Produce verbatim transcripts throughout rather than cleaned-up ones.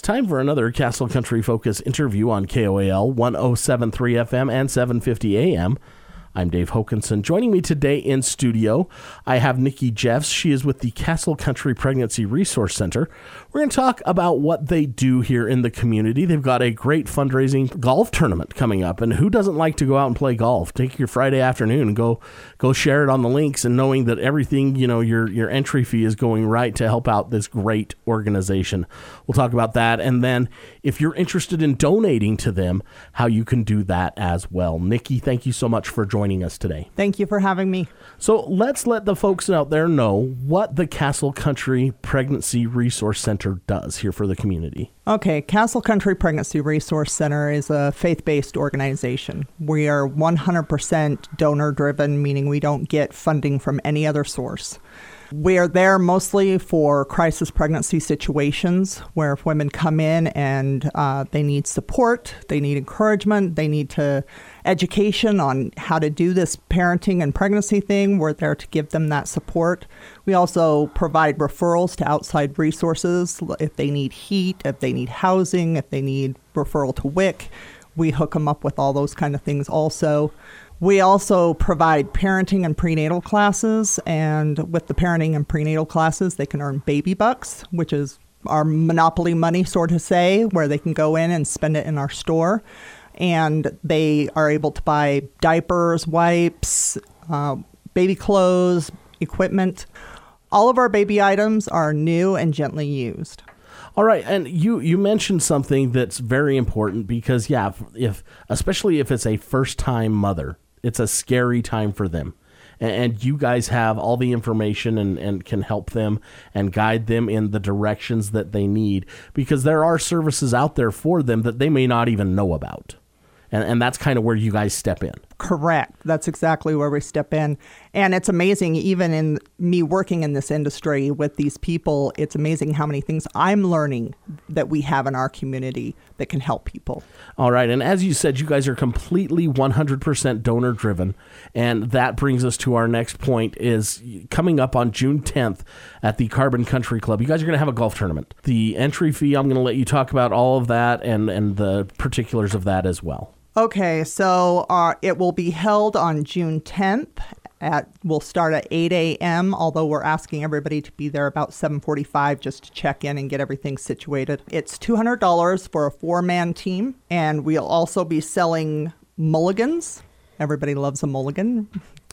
time for another Castle Country Focus interview on K O A L one oh seven point three F M and seven fifty A M. I'm Dave Hokinson. Joining me today in studio, I have Nikki Jeffs. She is with the Castle Country Pregnancy Resource Center. We're going to talk about what they do here in the community. They've got a great fundraising golf tournament coming up, and who doesn't like to go out and play golf? Take your Friday afternoon and go go share it on the links, and knowing that everything, you know, your your entry fee is going right to help out this great organization. We'll talk about that, and then if you're interested in donating to them, how you can do that as well. Nikki, thank you so much for joining joining us today. Thank you for having me. So let's let the folks out there know what the Castle Country Pregnancy Resource Center does here for the community. Okay, Castle Country Pregnancy Resource Center is a faith-based organization. We are one hundred percent donor-driven, meaning we don't get funding from any other source. We are there mostly for crisis pregnancy situations where if women come in and uh, they need support, they need encouragement, they need to education on how to do this parenting and pregnancy thing, we're there to give them that support. We also provide referrals to outside resources if they need heat, if they need housing, if they need referral to W I C. We hook them up with all those kind of things also. We also provide parenting and prenatal classes, and with the parenting and prenatal classes, they can earn baby bucks, which is our monopoly money, sort of say, where they can go in and spend it in our store. And they are able to buy diapers, wipes, uh, baby clothes, equipment. All of our baby items are new and gently used. All right, and you, you mentioned something that's very important because, yeah, if, if especially if it's a first-time mother, it's a scary time for them. And, and you guys have all the information and, and can help them and guide them in the directions that they need, because there are services out there for them that they may not even know about. And, and that's kind of where you guys step in. Correct. That's exactly where we step in. And it's amazing, even in me working in this industry with these people, it's amazing how many things I'm learning that we have in our community that can help people. All right. And as you said, you guys are completely one hundred percent donor driven. And that brings us to our next point is coming up on June tenth at the Carbon Country Club. You guys are going to have a golf tournament. The entry fee, I'm going to let you talk about all of that and, and the particulars of that as well. Okay, so uh, it will be held on June tenth. At we'll start at eight a.m., although we're asking everybody to be there about seven forty-five just to check in and get everything situated. It's two hundred dollars for a four-man team, and we'll also be selling mulligans. Everybody loves a mulligan.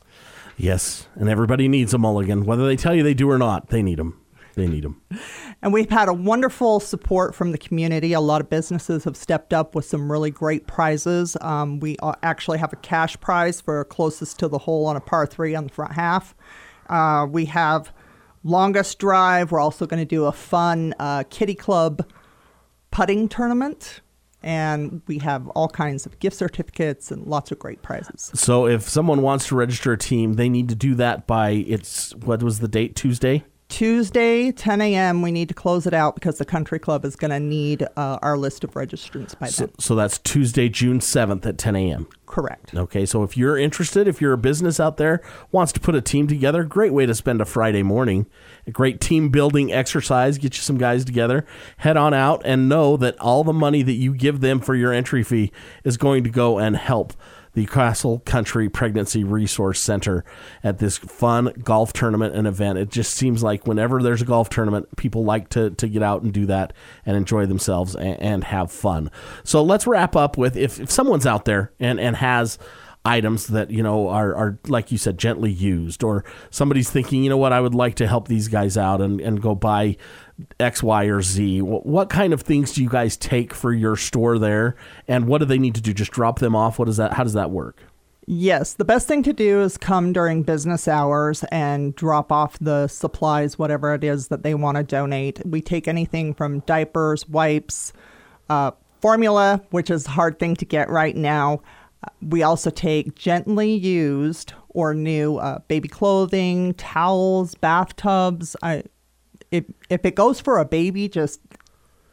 Yes, and everybody needs a mulligan. Whether they tell you they do or not, they need them. They need them. And we've had a wonderful support from the community. A lot of businesses have stepped up with some really great prizes. Um, we actually have a cash prize for closest to the hole on a par three on the front half. Uh, we have longest drive. We're also going to do a fun uh, kiddie club putting tournament. And we have all kinds of gift certificates and lots of great prizes. So if someone wants to register a team, they need to do that by, it's what was the date, Tuesday? Tuesday, ten a.m., we need to close it out because the country club is going to need uh, our list of registrants by so, then. So that's Tuesday, June seventh at ten a.m. Correct. Okay, so if you're interested, if you're a business out there, wants to put a team together, great way to spend a Friday morning. A great team building exercise, get you some guys together, head on out and know that all the money that you give them for your entry fee is going to go and help the Castle Country Pregnancy Resource Center at this fun golf tournament and event. It just seems like whenever there's a golf tournament, people like to, to get out and do that and enjoy themselves and, and have fun. So let's wrap up with, if, if someone's out there and, and has items that, you know, are, are, like you said, gently used, or somebody's thinking, you know what, I would like to help these guys out and, and go buy X, Y, or Z. What kind of things do you guys take for your store there, and what do they need to do? Just drop them off? What is that? How does that work? Yes, the best thing to do is come during business hours and drop off the supplies, whatever it is that they want to donate. We take anything from diapers, wipes, uh, formula, which is a hard thing to get right now. We also take gently used or new uh, baby clothing, towels, bathtubs. I, if if it goes for a baby, just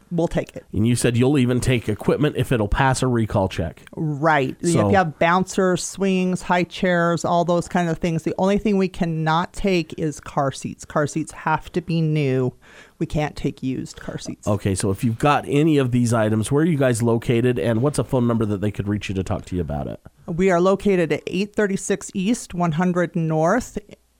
we'll take it. And you said you'll even take equipment if it'll pass a recall check. Right. So, if you have bouncers, swings, high chairs, all those kind of things, the only thing we cannot take is car seats. Car seats have to be new. We can't take used car seats. Okay, so if you've got any of these items, where are you guys located, and what's a phone number that they could reach you to talk to you about it? We are located at eight thirty-six East, one hundred North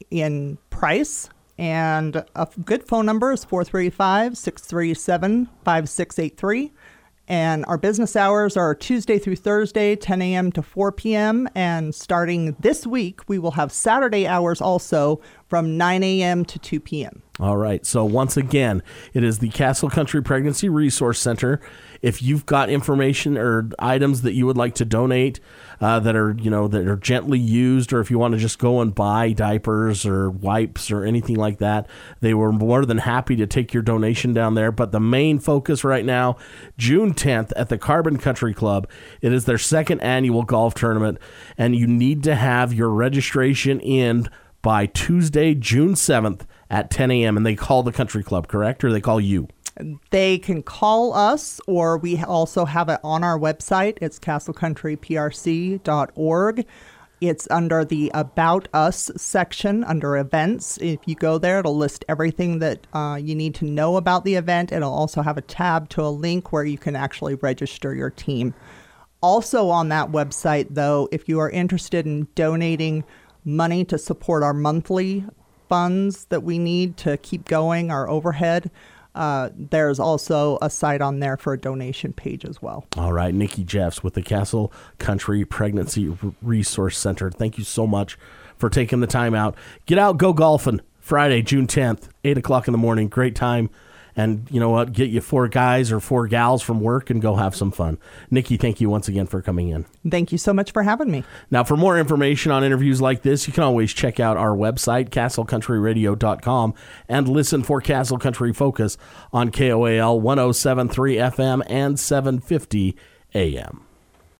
in Price. And a good phone number is four three five, six three seven, five six eight three. And our business hours are Tuesday through Thursday, ten a.m. to four p.m. And starting this week, we will have Saturday hours also from nine a.m. to two p.m. All right. So once again, it is the Castle Country Pregnancy Resource Center. If you've got information or items that you would like to donate uh, that are, you know, that are gently used, or if you want to just go and buy diapers or wipes or anything like that, they were more than happy to take your donation down there. But the main focus right now, June tenth at the Carbon Country Club, it is their second annual golf tournament, and you need to have your registration in by Tuesday, June seventh at ten a.m. And they call the country club, correct? Or they call you? They can call us, or we also have it on our website. It's castle country p r c dot org. It's under the About Us section under events. If you go there, it'll list everything that uh, you need to know about the event. It'll also have a tab to a link where you can actually register your team. Also on that website, though, if you are interested in donating money to support our monthly funds that we need to keep going, our overhead, Uh, there's also a site on there for a donation page as well. All right. Nikki Jeffs with the Castle Country Pregnancy Resource Center. Thank you so much for taking the time out. Get out, go golfing Friday, June tenth, eight o'clock in the morning. Great time. And you know what? Get you four guys or four gals from work and go have some fun. Nikki, thank you once again for coming in. Thank you so much for having me. Now, for more information on interviews like this, you can always check out our website, castle country radio dot com, and listen for Castle Country Focus on K O A L one oh seven point three F M and seven fifty A M.